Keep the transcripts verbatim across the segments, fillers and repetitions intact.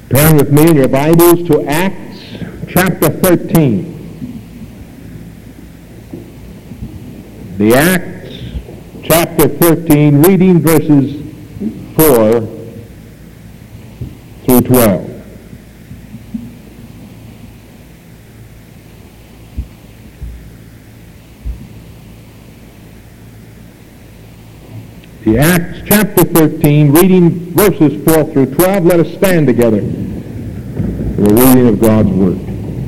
Turn with me in your Bibles to Acts chapter thirteen. The Acts chapter thirteen, reading verses four through twelve. The Acts chapter thirteen, reading verses four through twelve. Let us stand together for the reading of God's Word.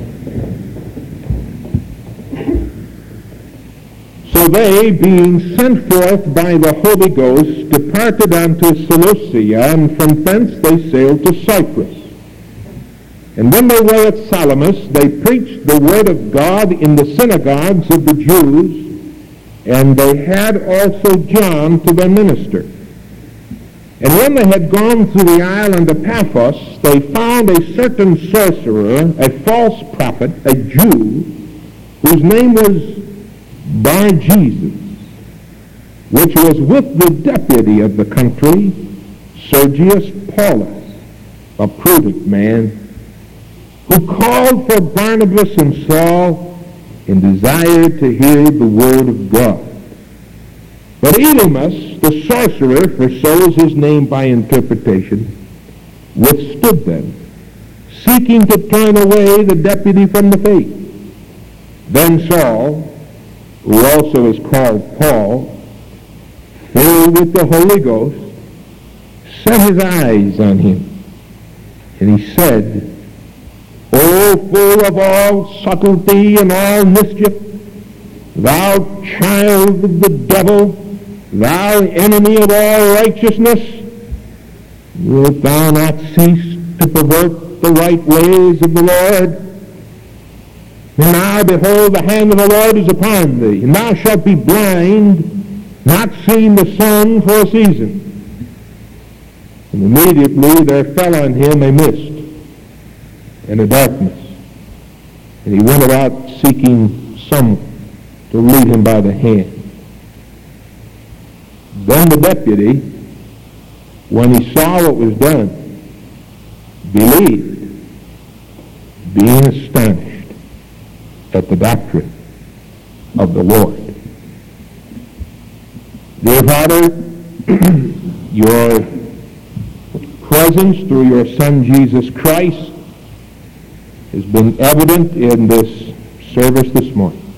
So they, being sent forth by the Holy Ghost, departed unto Seleucia, and from thence they sailed to Cyprus. And when they were at Salamis, they preached the word of God in the synagogues of the Jews, and they had also John to their minister. And when they had gone through the island of Paphos, they found a certain sorcerer, a false prophet, a Jew, whose name was Bar-Jesus, which was with the deputy of the country, Sergius Paulus, a prudent man, who called for Barnabas and Saul, and desired to hear the word of God. But Elymas, the sorcerer, for so is his name by interpretation, withstood them, seeking to turn away the deputy from the faith. Then Saul, who also is called Paul, filled with the Holy Ghost, set his eyes on him, and he said, O full of all subtlety and all mischief, thou child of the devil, thou enemy of all righteousness, wilt thou not cease to pervert the right ways of the Lord? And now, behold, the hand of the Lord is upon thee, and thou shalt be blind, not seeing the sun for a season. And immediately there fell on him a mist and a darkness, and he went about seeking someone to lead him by the hand. Then the deputy, when he saw what was done, believed, being astonished at the doctrine of the Lord. Dear Father, your presence through your Son Jesus Christ has been evident in this service this morning.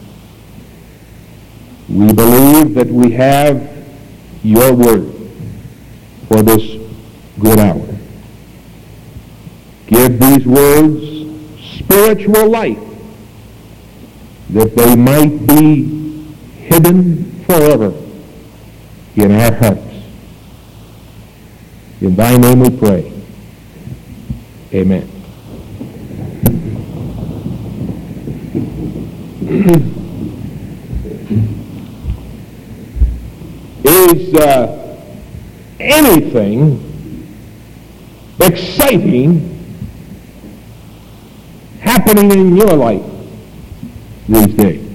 We believe that we have your word for this good hour. Give these words spiritual life, that they might be hidden forever in our hearts. In thy name we pray. Amen. Is uh, anything exciting happening in your life these days?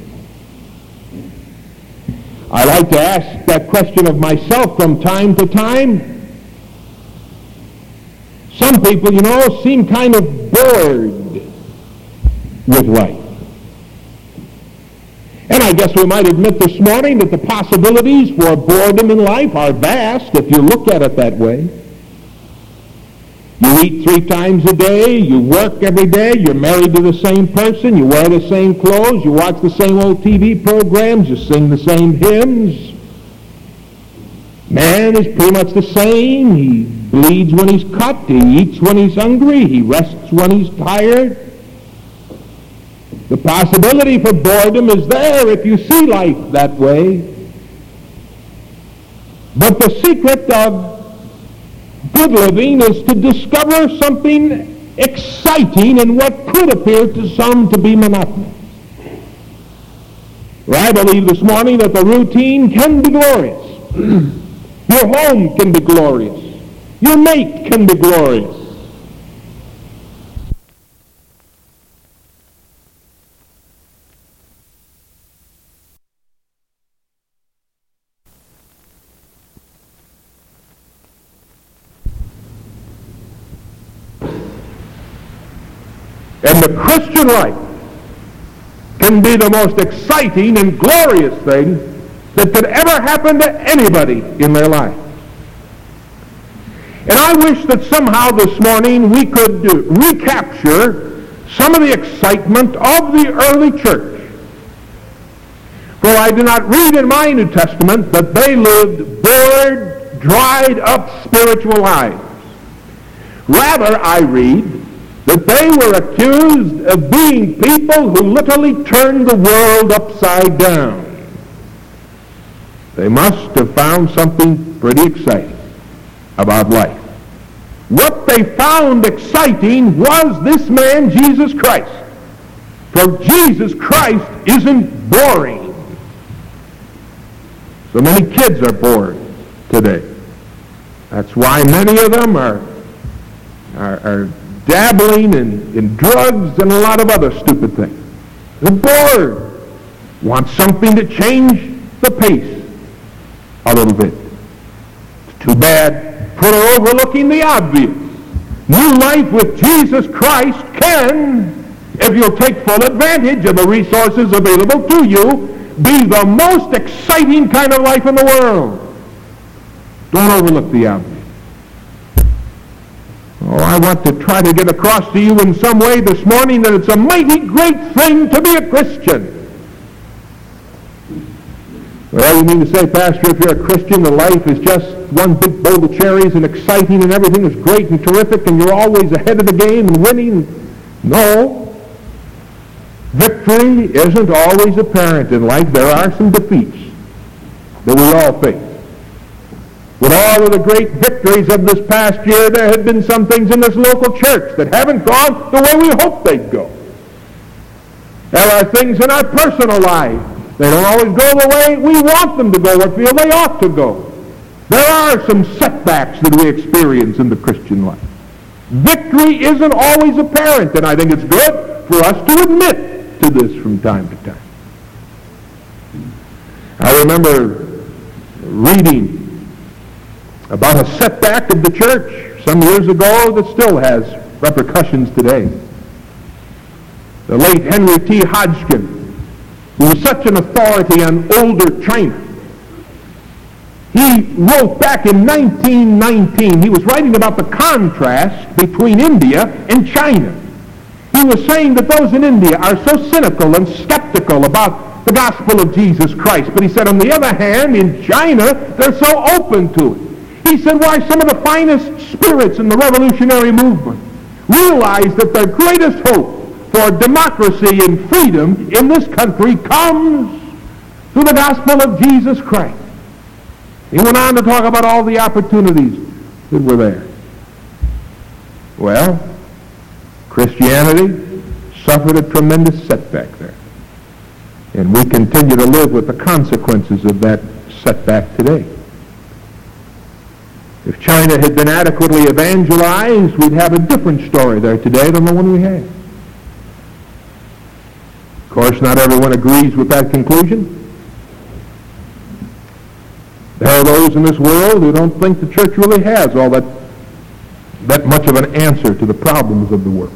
I like to ask that question of myself from time to time. Some people, you know, seem kind of bored with life. And I guess we might admit this morning that the possibilities for boredom in life are vast if you look at it that way. You eat three times a day, you work every day, you're married to the same person, you wear the same clothes, you watch the same old T V programs, you sing the same hymns. Man is pretty much the same. He bleeds when he's cut, he eats when he's hungry, he rests when he's tired. The possibility for boredom is there if you see life that way. But the secret of good living is to discover something exciting in what could appear to some to be monotonous. I believe this morning that the routine can be glorious. Your home can be glorious. Your mate can be glorious. And the Christian life can be the most exciting and glorious thing that could ever happen to anybody in their life. And I wish that somehow this morning we could uh, recapture some of the excitement of the early church. For I do not read in my New Testament that they lived bored, dried up spiritual lives. Rather, I read that they were accused of being people who literally turned the world upside down. They must have found something pretty exciting about life. What they found exciting was this man, Jesus Christ. For Jesus Christ isn't boring. So many kids are bored today. That's why many of them are, are, are dabbling in, in drugs and a lot of other stupid things. They're bored. Want something to change the pace a little bit. It's too bad for overlooking the obvious. New life with Jesus Christ can, if you'll take full advantage of the resources available to you, be the most exciting kind of life in the world. Don't overlook the obvious. Oh, I want to try to get across to you in some way this morning that it's a mighty great thing to be a Christian. Well, you mean to say, Pastor, if you're a Christian, the life is just one big bowl of cherries and exciting and everything is great and terrific and you're always ahead of the game and winning? No. Victory isn't always apparent in life. There are some defeats that we all face. With all of the great victories of this past year, there have been some things in this local church that haven't gone the way we hoped they'd go. There are things in our personal life. They don't always go the way we want them to go or feel they ought to go. There are some setbacks that we experience in the Christian life. Victory isn't always apparent, and I think it's good for us to admit to this from time to time. I remember reading about a setback of the church some years ago that still has repercussions today. The late Henry T. Hodgkin, who was such an authority on older China, he wrote back in nineteen nineteen, he was writing about the contrast between India and China. He was saying that those in India are so cynical and skeptical about the gospel of Jesus Christ. But he said, on the other hand, in China, they're so open to it. He said, why, some of the finest spirits in the revolutionary movement realize that their greatest hope for democracy and freedom in this country comes through the gospel of Jesus Christ. He went on to talk about all the opportunities that were there. Well, Christianity suffered a tremendous setback there. And we continue to live with the consequences of that setback today. If China had been adequately evangelized, we'd have a different story there today than the one we have. Of course, not everyone agrees with that conclusion. There are those in this world who don't think the church really has all that, that much of an answer to the problems of the world.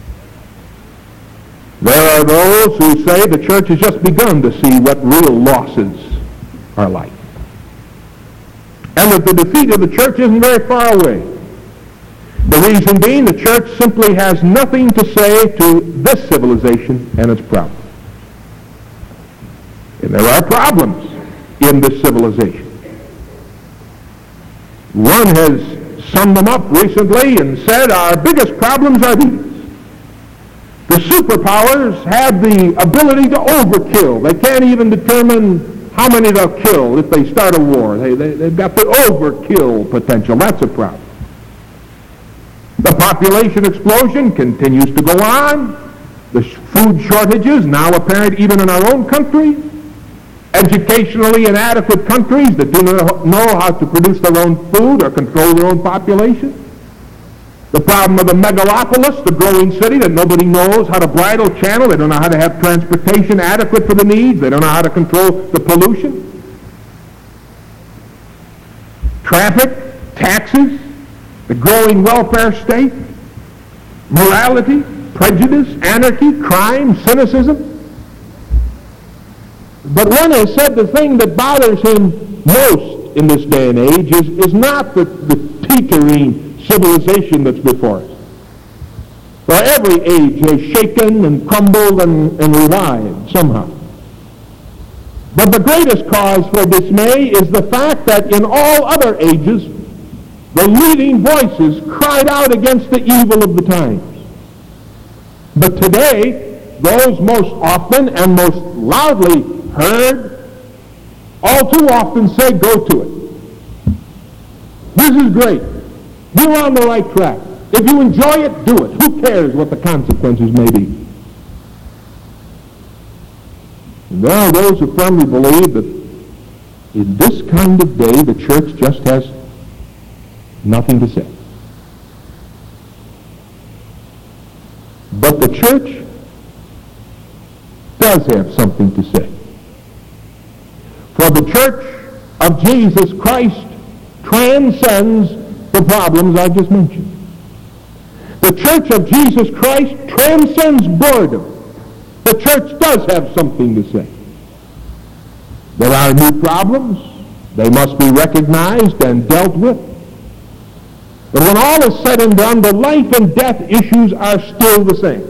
There are those who say the church has just begun to see what real losses are like. And that the defeat of the church isn't very far away. The reason being, the church simply has nothing to say to this civilization and its problems. And there are problems in this civilization. One has summed them up recently and said our biggest problems are these. The superpowers have the ability to overkill. They can't even determine how many they'll kill if they start a war. They, they, they've got the overkill potential. That's a problem. The population explosion continues to go on. The food shortages, now apparent even in our own country. Educationally inadequate countries that do not know how to produce their own food or control their own population. The problem of the megalopolis, the growing city that nobody knows how to bridle channel. They don't know how to have transportation adequate for the needs. They don't know how to control the pollution. Traffic, taxes, the growing welfare state, morality, prejudice, anarchy, crime, cynicism. But one has said the thing that bothers him most in this day and age is, is not the, the teetering civilization that's before us. For every age has shaken and crumbled and, and revived somehow. But the greatest cause for dismay is the fact that in all other ages, the leading voices cried out against the evil of the times. But today, those most often and most loudly heard all too often say, go to it. This is great. You're on the right track. If you enjoy it, do it. Who cares what the consequences may be? And there are those who firmly believe that in this kind of day, the church just has nothing to say. But the church does have something to say. For the church of Jesus Christ transcends the problems I just mentioned. The church of Jesus Christ transcends boredom. The church does have something to say. There are new problems. They must be recognized and dealt with. But when all is said and done, the life and death issues are still the same.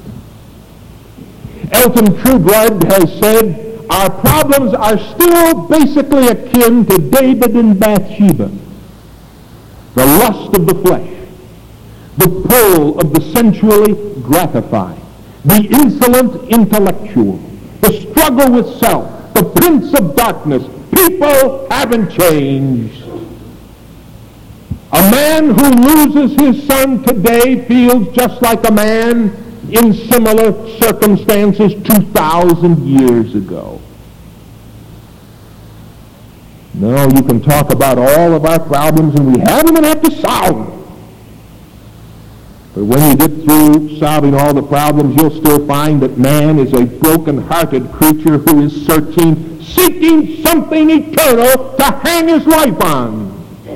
Elton Trueblood has said, our problems are still basically akin to David and Bathsheba. The lust of the flesh, the pull of the sensually gratified, the insolent intellectual, the struggle with self, the prince of darkness. People haven't changed. A man who loses his son today feels just like a man in similar circumstances two thousand years ago. No, you can talk about all of our problems and we haven't even have to solve them. But when you get through solving all the problems, you'll still find that man is a broken-hearted creature who is searching, seeking something eternal to hang his life on.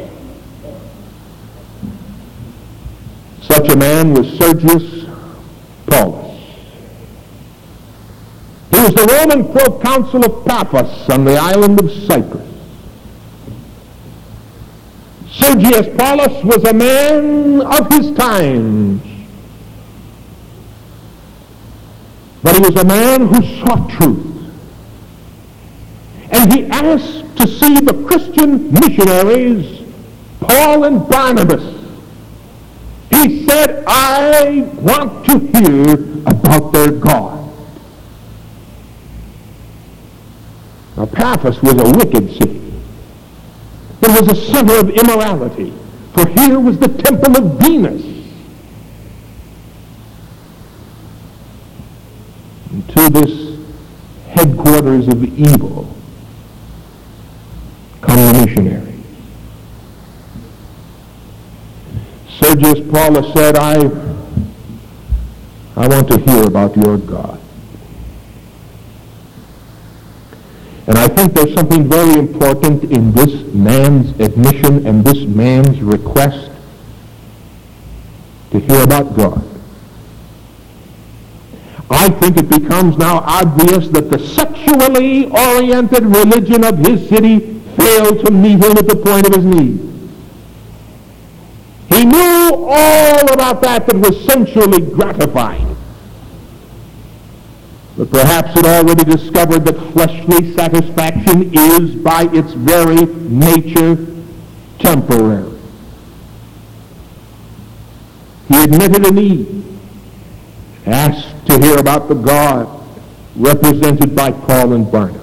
Such a man was Sergius Paulus. He was the Roman proconsul of Paphos on the island of Cyprus. Sergius Paulus was a man of his times, but he was a man who sought truth. And he asked to see the Christian missionaries, Paul and Barnabas. He said, I want to hear about their God. Now, Paphos was a wicked city. It was a center of immorality, for here was the temple of Venus. And to this headquarters of evil come the missionaries. Sergius Paulus said, I, I want to hear about your God. And I think there's something very important in this man's admission and this man's request to hear about God. I think it becomes now obvious that the sexually oriented religion of his city failed to meet him at the point of his need. He knew all about that that was sensually gratifying. But perhaps it already discovered that fleshly satisfaction is, by its very nature, temporary. He admitted a need, asked to hear about the God represented by Paul and Barnabas.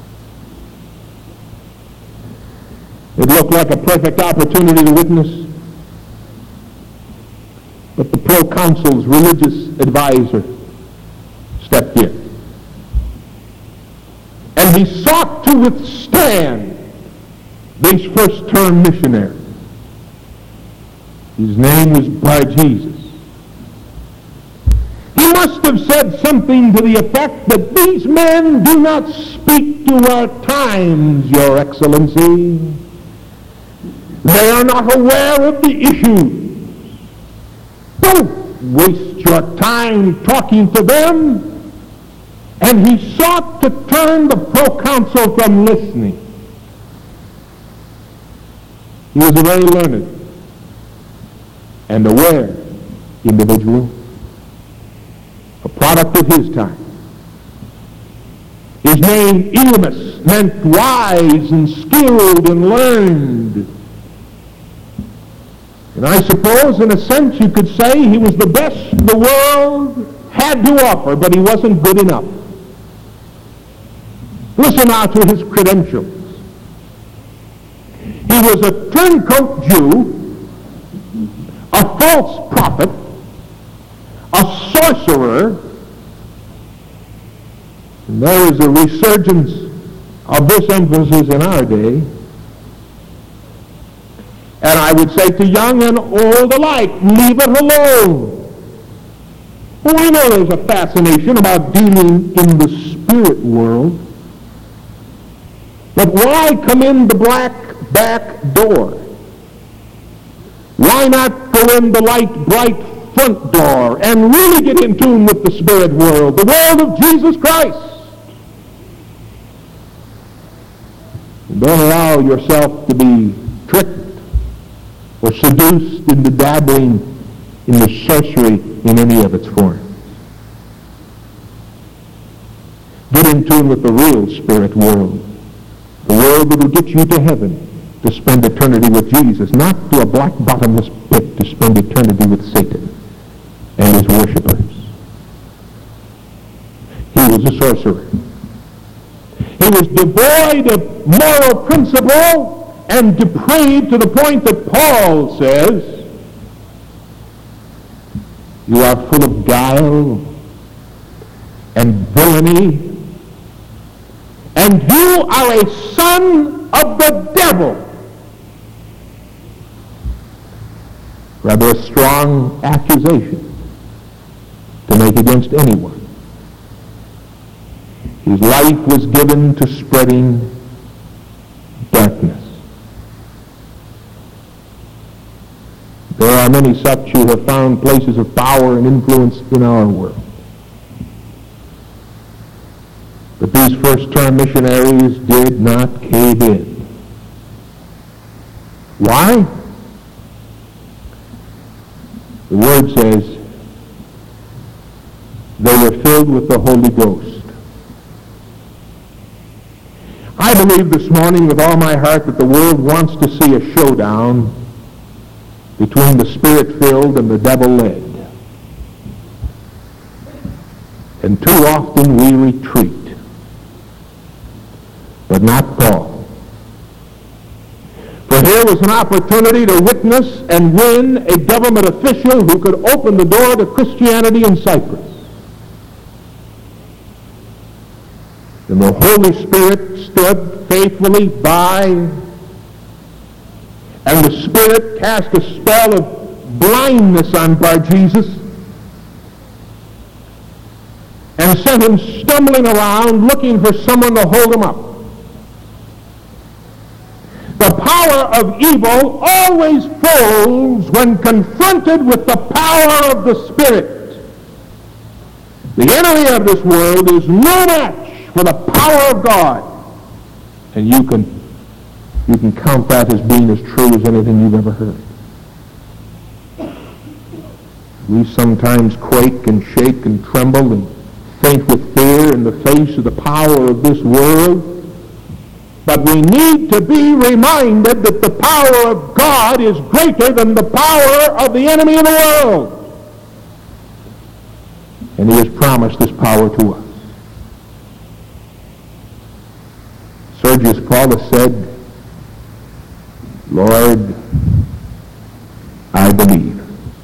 It looked like a perfect opportunity to witness, but the proconsul's religious advisor stepped in. And he sought to withstand these first-term missionaries. His name was Bar-Jesus. He must have said something to the effect that these men do not speak to our times, Your Excellency. They are not aware of the issues. No, waste your time talking to them. And he sought to turn the proconsul from listening. He was a very learned and aware individual, a product of his time. His name, Elymas, meant wise and skilled and learned. And I suppose, in a sense, you could say he was the best the world had to offer, but he wasn't good enough. Listen now to his credentials. He was a turncoat Jew, a false prophet, a sorcerer. And there is a resurgence of this emphasis in our day. And I would say to young and old alike, leave it alone. Well, I know there's a fascination about dealing in the spirit world. But why come in the black back door? Why not go in the light, bright front door and really get in tune with the spirit world, the world of Jesus Christ? Don't allow yourself to be tricked or seduced into dabbling in the sorcery in any of its forms. Get in tune with the real spirit world, the world that will get you to heaven to spend eternity with Jesus, not to a black bottomless pit to spend eternity with Satan and his worshipers. He was a sorcerer. He was devoid of moral principle and depraved to the point that Paul says, you are full of guile and villainy, and you are a son of the devil. Rather a strong accusation to make against anyone. His life was given to spreading darkness. There are many such who have found places of power and influence in our world. But these first-term missionaries did not cave in. Why? The Word says they were filled with the Holy Ghost. I believe this morning with all my heart that the world wants to see a showdown between the Spirit-filled and the devil-led. And too often we retreat. But not Paul. For here was an opportunity to witness and win a government official who could open the door to Christianity in Cyprus. And the Holy Spirit stood faithfully by, and the Spirit cast a spell of blindness on Bar-Jesus and sent him stumbling around looking for someone to hold him up. The power of evil always folds when confronted with the power of the Spirit. The enemy of this world is no match for the power of God. And you can you can count that as being as true as anything you've ever heard. We sometimes quake and shake and tremble and faint with fear in the face of the power of this world. But we need to be reminded that the power of God is greater than the power of the enemy of the world. And he has promised this power to us. Sergius Paulus said, Lord, I believe.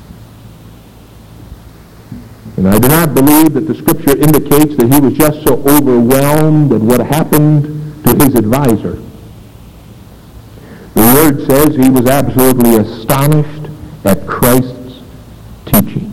And I do not believe that the Scripture indicates that he was just so overwhelmed at what happened to his advisor. The Word says he was absolutely astonished at Christ's teaching.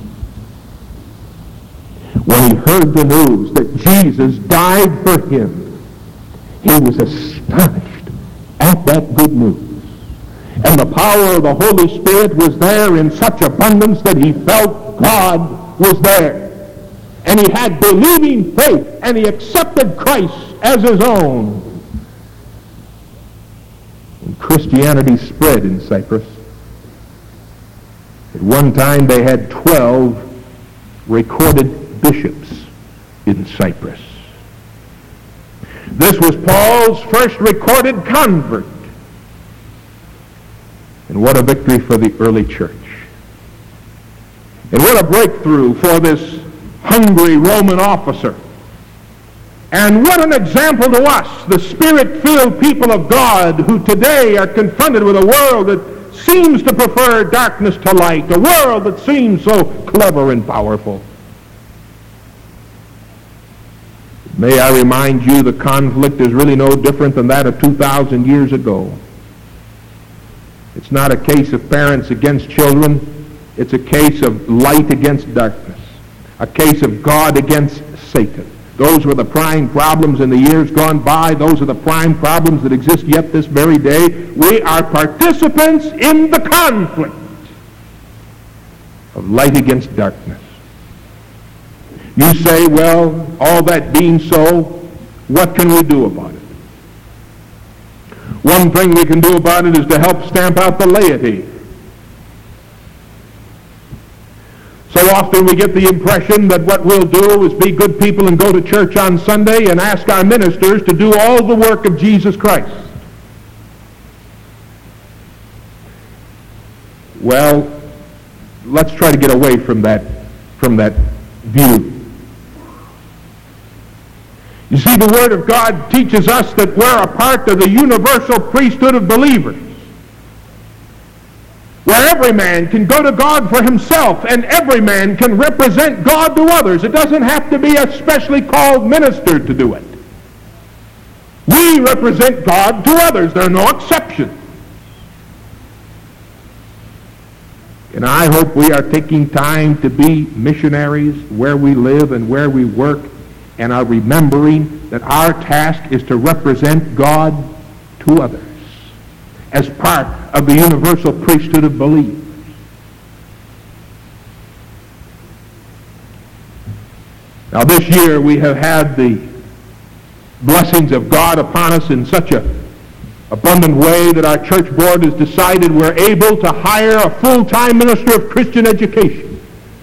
When he heard the news that Jesus died for him, he was astonished at that good news. And the power of the Holy Spirit was there in such abundance that he felt God was there. And he had believing faith, and he accepted Christ as his own. And Christianity spread in Cyprus. At one time they had twelve recorded bishops in Cyprus. This was Paul's first recorded convert. And what a victory for the early church. And what a breakthrough for this hungry Roman officer. And what an example to us, the Spirit-filled people of God who today are confronted with a world that seems to prefer darkness to light, a world that seems so clever and powerful. May I remind you, the conflict is really no different than that of two thousand years ago. It's not a case of parents against children. It's a case of light against darkness. A case of God against Satan. Those were the prime problems in the years gone by. Those are the prime problems that exist yet this very day. We are participants in the conflict of light against darkness. You say, well, all that being so, what can we do about it? One thing we can do about it is to help stamp out the laity. So often we get the impression that what we'll do is be good people and go to church on Sunday and ask our ministers to do all the work of Jesus Christ. Well, let's try to get away from that, from that view. You see, the Word of God teaches us that we're a part of the universal priesthood of believers, where every man can go to God for himself and every man can represent God to others. It doesn't have to be a specially called minister to do it. We represent God to others. There are no exceptions. And I hope we are taking time to be missionaries where we live and where we work, and are remembering that our task is to represent God to others as part of the universal priesthood of believers. Now this year we have had the blessings of God upon us in such an abundant way that our church board has decided we're able to hire a full-time minister of Christian education.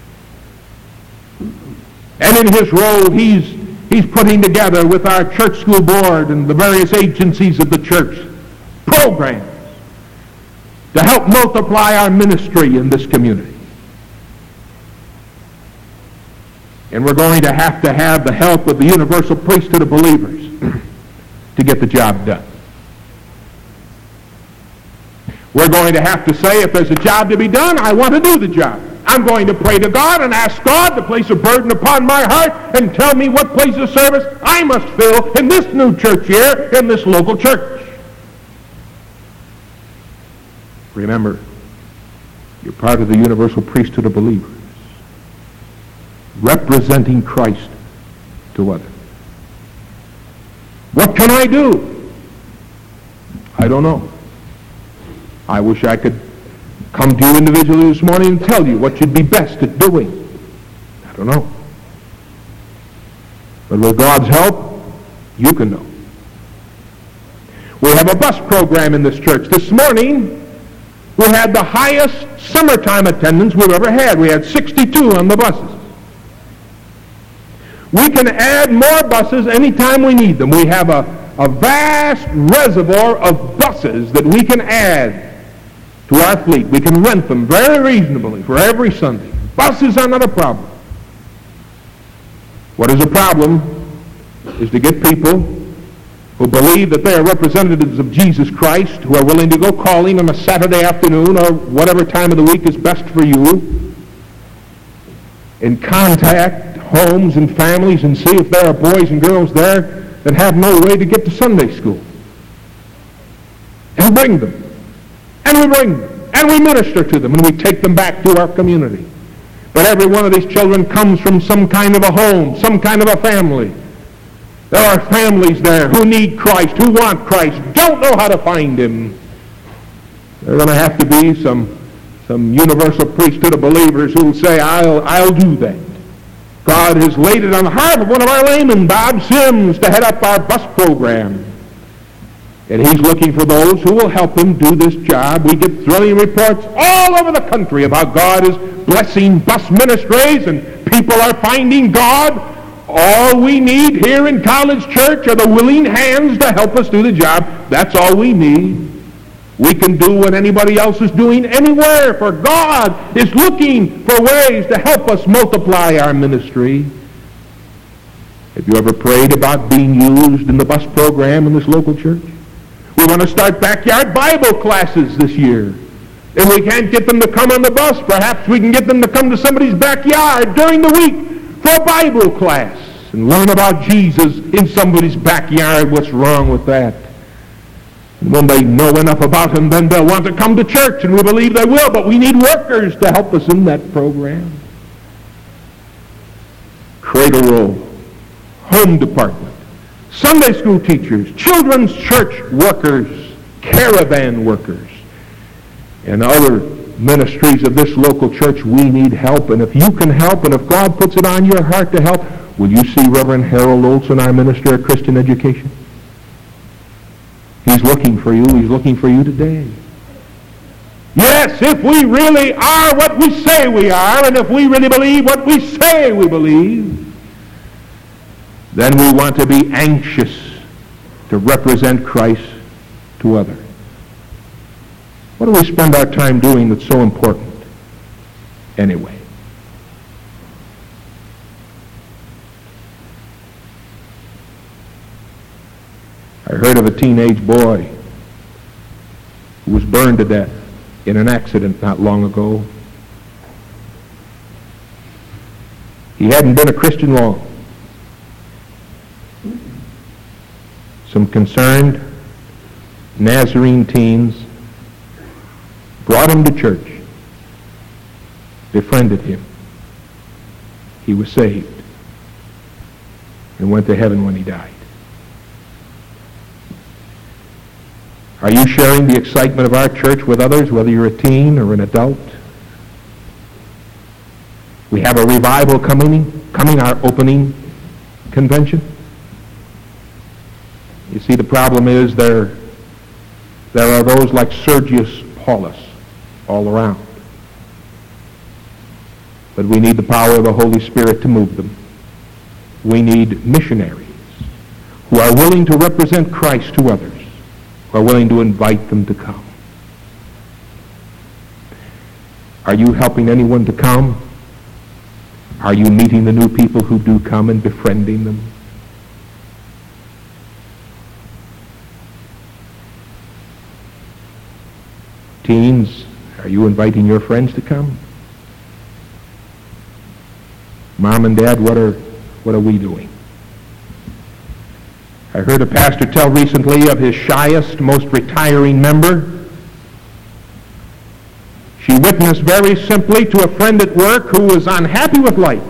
And in his role he's He's putting together with our church school board and the various agencies of the church programs to help multiply our ministry in this community. And we're going to have to have the help of the universal priesthood of believers to get the job done. We're going to have to say, if there's a job to be done, I want to do the job. I'm going to pray to God and ask God to place a burden upon my heart and tell me what place of service I must fill in this new church here, in this local church. Remember, you're part of the universal priesthood of believers, representing Christ to others. What can I do? I don't know. I wish I could come to you individually this morning and tell you what you'd be best at doing. I don't know. But with God's help, you can know. We have a bus program in this church. This morning, we had the highest summertime attendance we've ever had. We had sixty-two on the buses. We can add more buses anytime we need them. We have a, a vast reservoir of buses that we can add to our fleet. We can rent them very reasonably for every Sunday. Buses are not a problem. What is a problem is to get people who believe that they are representatives of Jesus Christ, who are willing to go calling on a Saturday afternoon or whatever time of the week is best for you, and contact homes and families and see if there are boys and girls there that have no way to get to Sunday school. And bring them. And we bring them, and we minister to them, and we take them back to our community. But every one of these children comes from some kind of a home, some kind of a family. There are families there who need Christ, who want Christ, don't know how to find Him. There's going to have to be some some universal priesthood of believers who will say, I'll, I'll do that. God has laid it on the heart of one of our laymen, Bob Sims, to head up our bus program. And he's looking for those who will help him do this job. We get thrilling reports all over the country of how God is blessing bus ministries and people are finding God. All we need here in College Church are the willing hands to help us do the job. That's all we need. We can do what anybody else is doing anywhere, for God is looking for ways to help us multiply our ministry. Have you ever prayed about being used in the bus program in this local church? We want to start backyard Bible classes this year. If we can't get them to come on the bus, perhaps we can get them to come to somebody's backyard during the week for a Bible class and learn about Jesus in somebody's backyard. What's wrong with that? And when they know enough about him, then they'll want to come to church, and we believe they will, but we need workers to help us in that program. Cradle roll, home department, Sunday school teachers, children's church workers, caravan workers, and other ministries of this local church. We need help, and if you can help, and if God puts it on your heart to help, will you see Reverend Harold Olson, our minister of Christian education? He's looking for you. He's looking for you today. Yes, if we really are what we say we are, and if we really believe what we say we believe, then we want to be anxious to represent Christ to others. What do we spend our time doing that's so important anyway? I heard of a teenage boy who was burned to death in an accident not long ago. He hadn't been a Christian long. Some concerned Nazarene teens brought him to church, befriended him. He was saved and went to heaven when he died. Are you sharing the excitement of our church with others, whether you're a teen or an adult? We have a revival coming, coming our opening convention. You see, the problem is there, there are those like Sergius Paulus all around. But we need the power of the Holy Spirit to move them. We need missionaries who are willing to represent Christ to others, who are willing to invite them to come. Are you helping anyone to come? Are you meeting the new people who do come and befriending them? Teens, are you inviting your friends to come? Mom and Dad, what are what are we doing? I heard a pastor tell recently of his shyest, most retiring member. She witnessed very simply to a friend at work who was unhappy with life.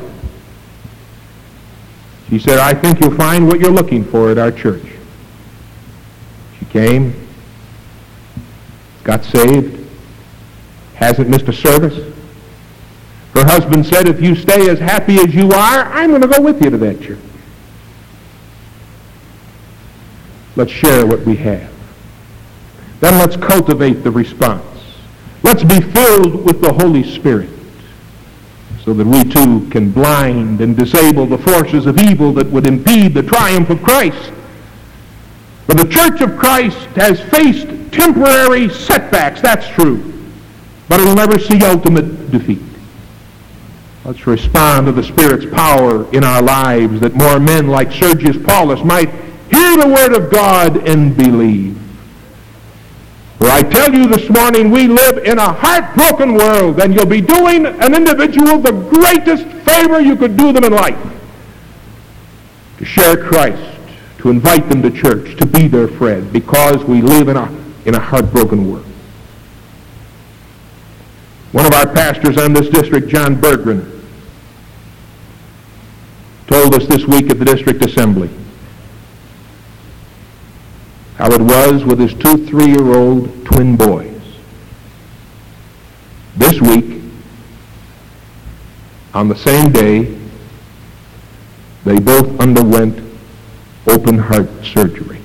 She said, I think you'll find what you're looking for at our church. She came, got saved, hasn't missed a service. Her husband said, if you stay as happy as you are, I'm going to go with you to that church. Let's share what we have. Then let's cultivate the response. Let's be filled with the Holy Spirit so that we too can blind and disable the forces of evil that would impede the triumph of Christ. But the Church of Christ has faced temporary setbacks, that's true, but it'll never see ultimate defeat. Let's respond to the Spirit's power in our lives that more men like Sergius Paulus might hear the Word of God and believe. For I tell you this morning, we live in a heartbroken world, and you'll be doing an individual the greatest favor you could do them in life. To share Christ, to invite them to church, to be their friend, because we live in a, in a heartbroken world. One of our pastors on this district, John Berggren, told us this week at the district assembly how it was with his two three-year-old twin boys. This week, on the same day, they both underwent open heart surgery.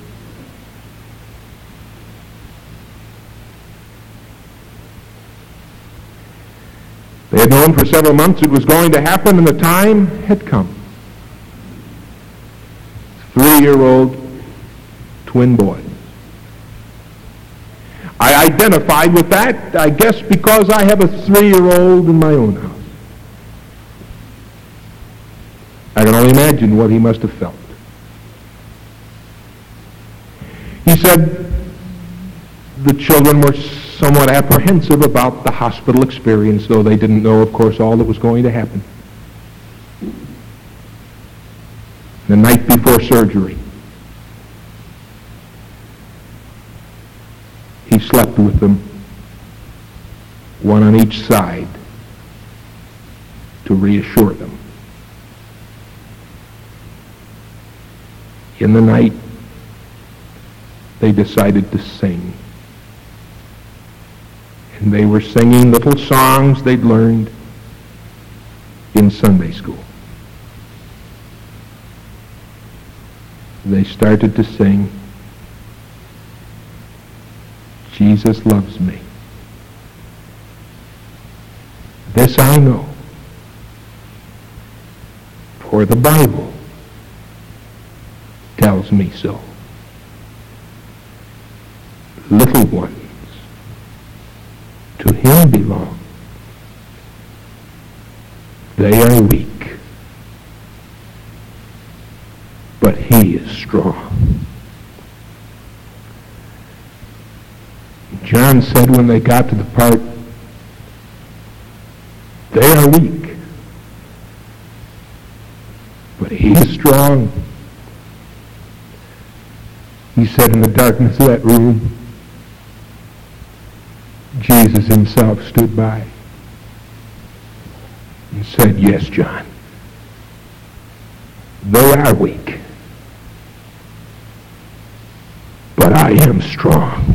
They had known for several months it was going to happen, and the time had come. Three-year-old twin boys. I identified with that, I guess, because I have a three-year-old in my own house. I can only imagine what he must have felt. He said the children were somewhat apprehensive about the hospital experience, though they didn't know, of course, all that was going to happen. The night before surgery, he slept with them, one on each side, to reassure them. In the night, they decided to sing. And they were singing little songs they'd learned in Sunday school. They started to sing, Jesus loves me. This I know, for the Bible tells me so. Little ones to him belong. They are weak, but he is strong. John said when they got to the part, they are weak, but he is strong. He said in the darkness of that room, Jesus himself stood by and said, yes, John, they are weak, but I am strong,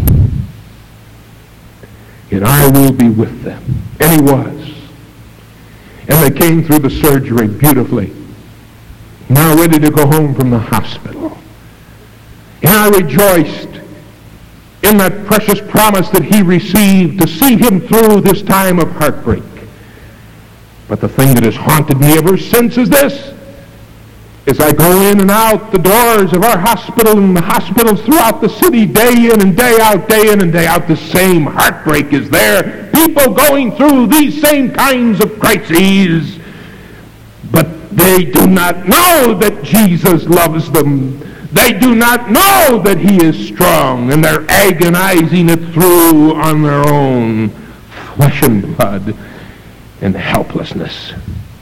and I will be with them. And he was. And they came through the surgery beautifully, now ready to go home from the hospital. And I rejoiced in that precious promise that he received to see him through this time of heartbreak. But the thing that has haunted me ever since is this. As I go in and out the doors of our hospital and the hospitals throughout the city, day in and day out, day in and day out, the same heartbreak is there. People going through these same kinds of crises, but they do not know that Jesus loves them. They do not know that he is strong, and they're agonizing it through on their own flesh and blood and helplessness.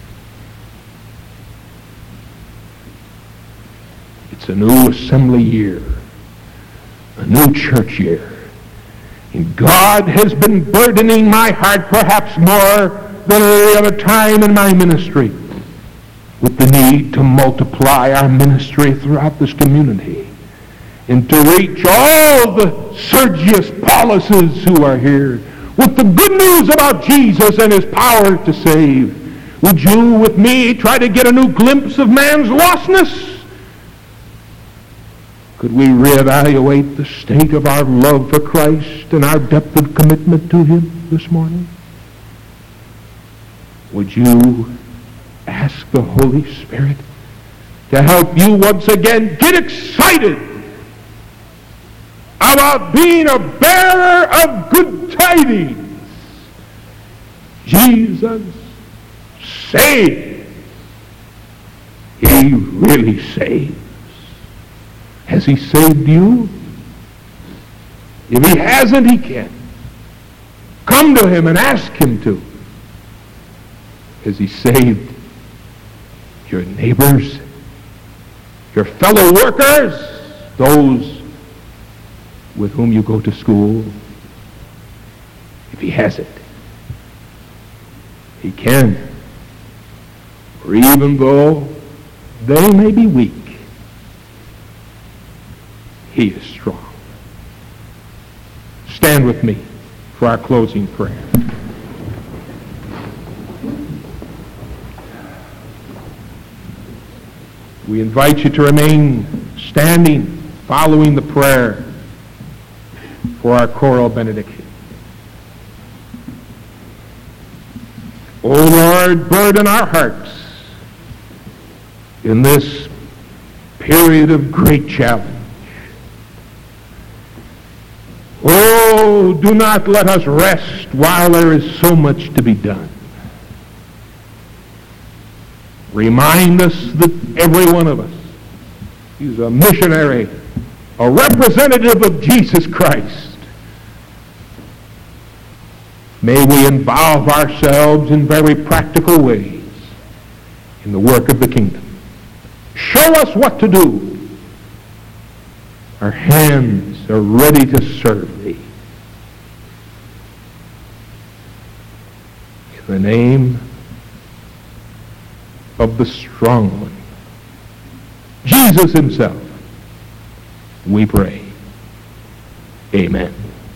It's a new assembly year, a new church year. And God has been burdening my heart perhaps more than any other time in my ministry with the need to multiply our ministry throughout this community and to reach all the Sergius Pauluses who are here with the good news about Jesus and his power to save. Would you, with me, try to get a new glimpse of man's lostness? Could we reevaluate the state of our love for Christ and our depth of commitment to him this morning? Would you ask the Holy Spirit to help you once again get excited about being a bearer of good tidings? Jesus saves. He really saves. Has he saved you? If he hasn't, he can. Come to him and ask him to. Has he saved your neighbors, your fellow workers, those with whom you go to school? If he hasn't, he can. For even though they may be weak, he is strong. Stand with me for our closing prayer. We invite you to remain standing, following the prayer for our choral benediction. O Lord, burden our hearts in this period of great challenge. Oh, do not let us rest while there is so much to be done. Remind us that every one of us is a missionary, a representative of Jesus Christ. May we involve ourselves in very practical ways in the work of the kingdom. Show us what to do. Our hands are ready to serve thee. In the name of the strong one, Jesus himself, we pray. Amen.